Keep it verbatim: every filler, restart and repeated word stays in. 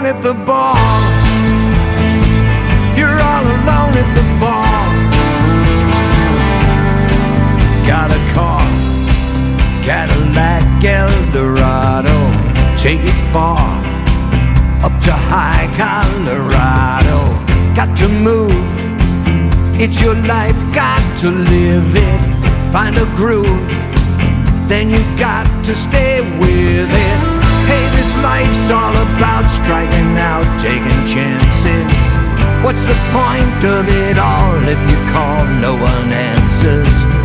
at the bar. You're all alone at the bar. Got a car, Cadillac Eldorado. Take it far, up to high Colorado. Got to move, it's your life, got to live it. Find a groove, then you got to stay with it. Hey, this life's all about striking out, taking chances. What's the point of it all if you call no one answers?